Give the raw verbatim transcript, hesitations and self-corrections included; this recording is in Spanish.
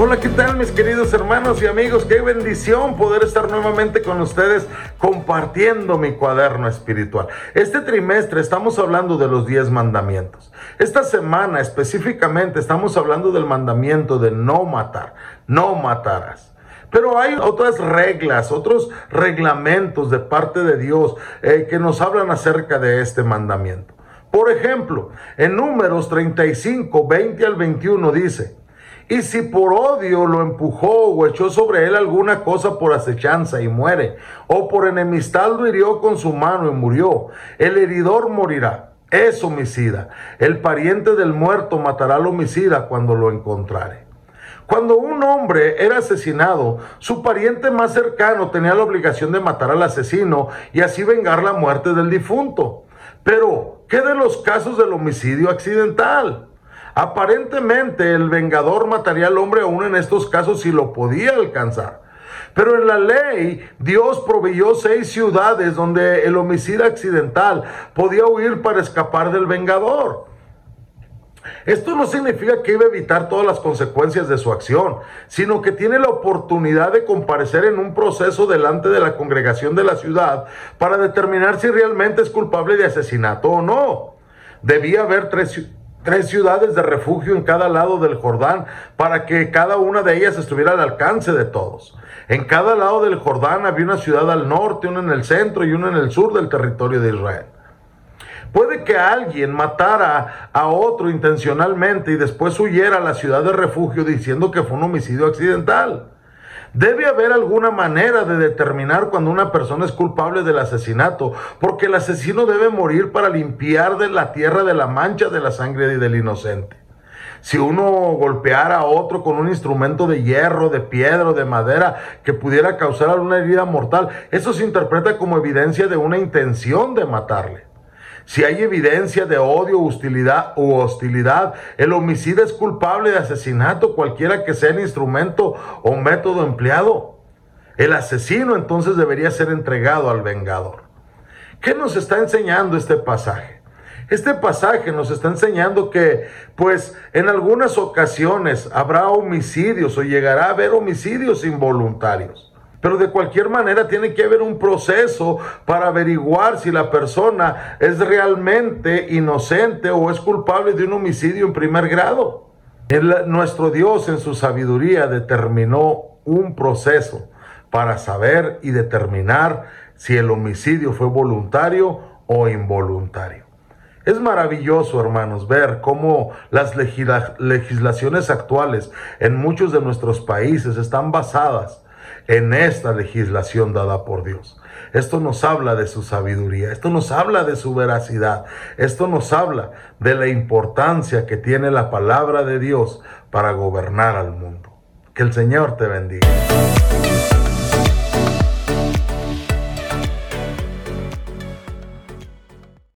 Hola, ¿qué tal mis queridos hermanos y amigos? Qué bendición poder estar nuevamente con ustedes compartiendo mi cuaderno espiritual. Este trimestre estamos hablando de los diez mandamientos. Esta semana específicamente estamos hablando del mandamiento de no matar, no matarás. Pero hay otras reglas, otros reglamentos de parte de Dios eh, que nos hablan acerca de este mandamiento. Por ejemplo, en Números treinta y cinco, veinte al veintiuno dice: y si por odio lo empujó o echó sobre él alguna cosa por acechanza y muere, o por enemistad lo hirió con su mano y murió, el heridor morirá. Es homicida. El pariente del muerto matará al homicida cuando lo encontrare. Cuando un hombre era asesinado, su pariente más cercano tenía la obligación de matar al asesino y así vengar la muerte del difunto. Pero, ¿qué de los casos del homicidio accidental? Aparentemente el vengador mataría al hombre aún en estos casos si lo podía alcanzar. Pero en la ley Dios proveyó seis ciudades donde el homicida accidental podía huir para escapar del vengador. Esto no significa que iba a evitar todas las consecuencias de su acción, sino que tiene la oportunidad de comparecer en un proceso delante de la congregación de la ciudad para determinar si realmente es culpable de asesinato o no. Debía haber tres ciudades. Tres ciudades de refugio en cada lado del Jordán para que cada una de ellas estuviera al alcance de todos. En cada lado del Jordán había una ciudad al norte, una en el centro y una en el sur del territorio de Israel. Puede que alguien matara a otro intencionalmente y después huyera a la ciudad de refugio diciendo que fue un homicidio accidental. Debe haber alguna manera de determinar cuando una persona es culpable del asesinato, porque el asesino debe morir para limpiar de la tierra de la mancha de la sangre del inocente. Si uno golpeara a otro con un instrumento de hierro, de piedra o de madera que pudiera causar alguna herida mortal, eso se interpreta como evidencia de una intención de matarle. Si hay evidencia de odio, hostilidad u hostilidad, el homicida es culpable de asesinato, cualquiera que sea el instrumento o método empleado. El asesino entonces debería ser entregado al vengador. ¿Qué nos está enseñando este pasaje? Este pasaje nos está enseñando que, pues, en algunas ocasiones habrá homicidios o llegará a haber homicidios involuntarios. Pero de cualquier manera tiene que haber un proceso para averiguar si la persona es realmente inocente o es culpable de un homicidio en primer grado. El, nuestro Dios en su sabiduría determinó un proceso para saber y determinar si el homicidio fue voluntario o involuntario. Es maravilloso, hermanos, ver cómo las legisla- legislaciones actuales en muchos de nuestros países están basadas en esta legislación dada por Dios. Esto nos habla de su sabiduría, esto nos habla de su veracidad, esto nos habla de la importancia que tiene la palabra de Dios para gobernar al mundo. Que el Señor te bendiga.